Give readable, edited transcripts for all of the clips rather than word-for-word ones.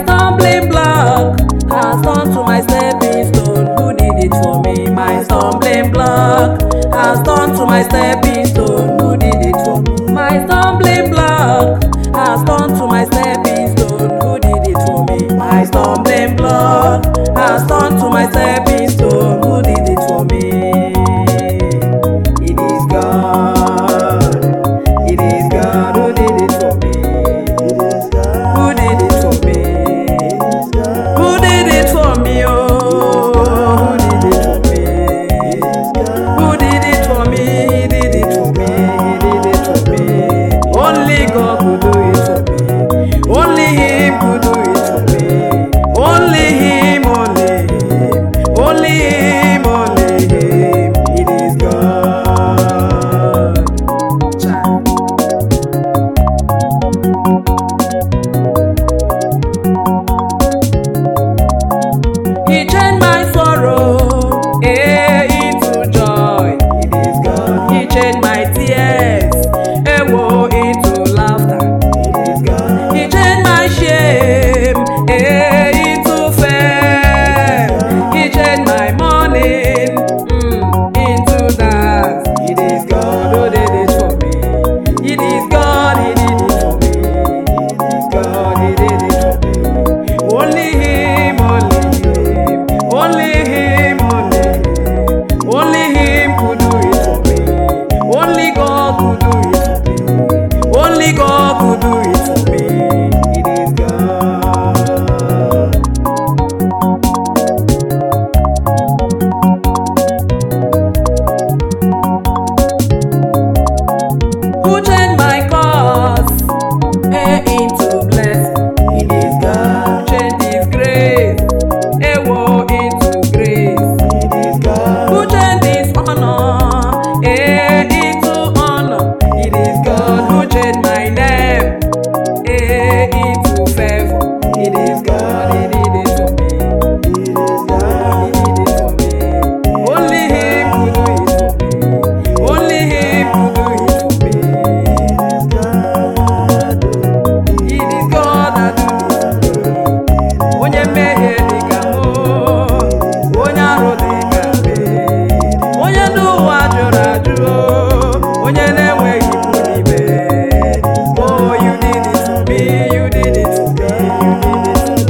stumbling block has turned to my stepping stone. Who did it for me? My stumbling block has turned to my stepping stone. Who did it for me? My stumbling block has turned to my stepping stone. Who did it for me? My stumbling block has turned to my stepping stone. Who did it for me? It is God. It is God who did it for me. Who did it for me? Who did it for me? Oh, who did it for me? Who did it for me? He did it for me. He did it for me. Only God could do it for me. Only Him could do it for me. Only Him, only Him, only Him, only Him. It is God. Child. He changed my sorrow into joy. It is God. He changed my tears into laughter. It is God. He changed my shame into fame. He changed my mourning into dance. It is God who did it for me. It is God, He did it for me. It is God, He did it for me. Only Him, only Him, only Him, only Him, only Him could do it for me. Only God could do it for me. Only God could do it for me. It is God. Who changed my curse into blessing? It is God. Who changed His grace into grace? It is God. Who changed His honor into honor? It is God. Who changed my name into favor? It is God. He did it for me. It is God. He did it for me. Only Him could do it for me. Only Him could do it for me. It is God. It is God that do it. Onye mmehie dị ka mụ, onye arụ dị ka mbe, onye ndị ụwa jụrụ ajụ, onye na-enweghị ikwu n'ibe. Oh, you did it for me, you did it for me, you did it for me.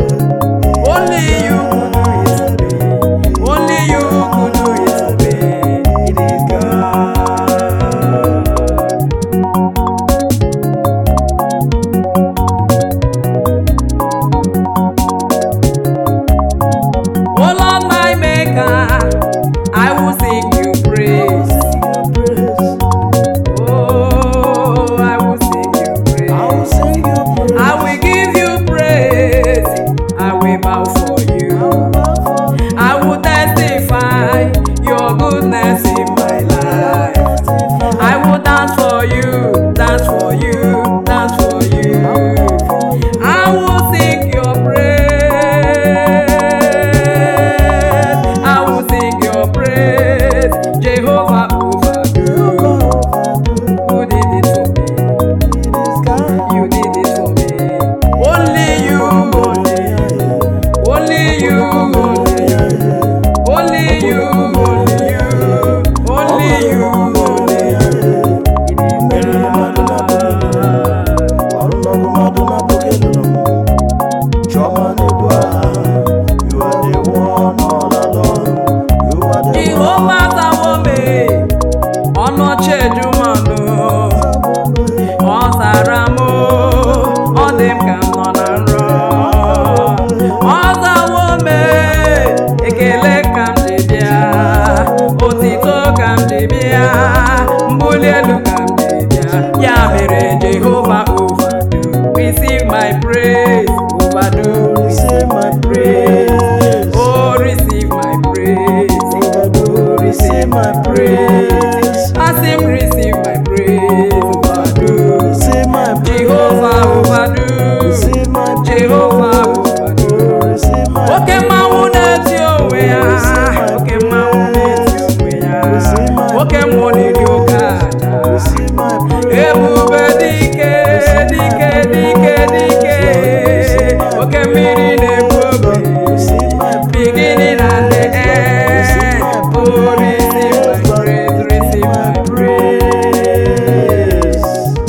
nke mmiri na-egbu ogbe, beginning and the end. Oh, receive my praise, receive my praise.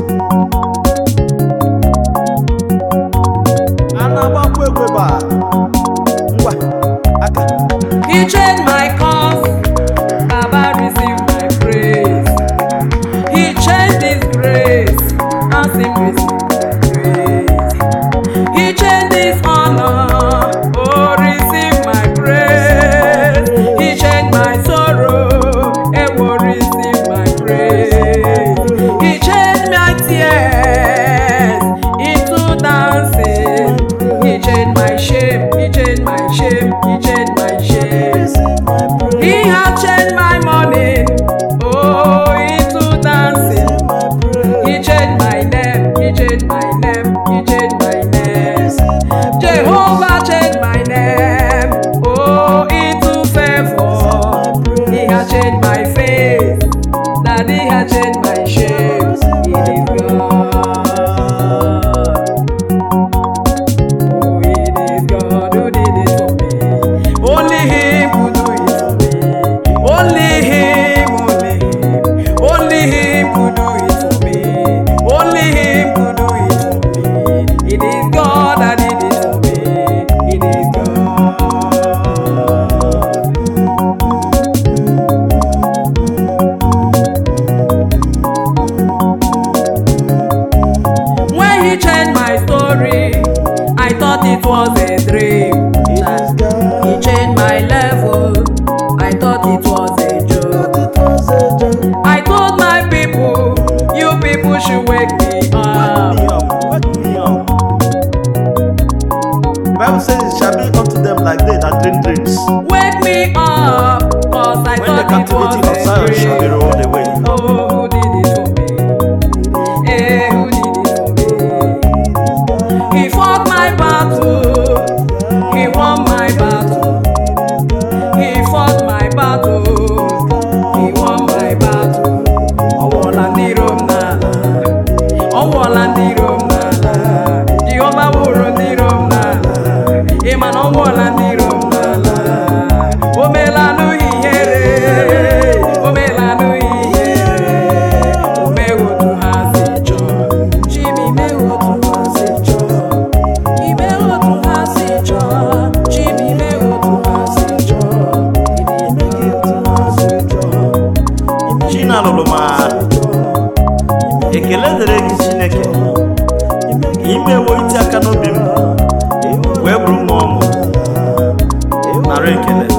He changed my cause, Baba receive my praise. He changed his grace, and him receive my praise. He changed his honor, oh receive my praise. He changed my sorrow, and will receive my praise. He changed my tears into dancing. He changed my shame, he changed my shame, he changed my shame. He has changed my morning, oh, into dancing. He changed my name, he changed my name, he changed my name. Jehovah changed my name, oh, into favor. He has changed my face, that he has changed my shame. It is God. Oh, it is God who did it for me. Only him could do it for me. Only him, only him. Only him could do it for me. Only him could do it for me. It is God that did it for me. It is God. When he changed my story, I thought it was a dream. He changed my level, I thought it was a joke. I told my people, you people should wake me up. The Bible says it shall be unto them like they that dream dreams. Wake me up, cause I When the thought it was captivity of a Zion shall be dream. rolled away. Oh, who did it for me? Eh, who did it for me? He fought my battle, he won my battle. He fought my battle, he won my battle. Ọwụọla ndị Rom n'ala, ọwụọla ndị Rom n'ala. Jehova wụrụ ndị Rom n'ala, ị ma na ọwụọla ndị Rom n'ala. O meela anụghị ihere, o meela anụghị ihere. O meghị otu ha si chọọ, Chima imeghị otu ha si chọọ. Imeghị otu ha si chọọ, Chima imeghị otu ha si chọọ. Imeghị otu ha si chọọ. Chinalụlụ ma ekele dịrị gị Chineke, imewo iti aka n'obi m wee bụrụ m ọmụ nara ekele.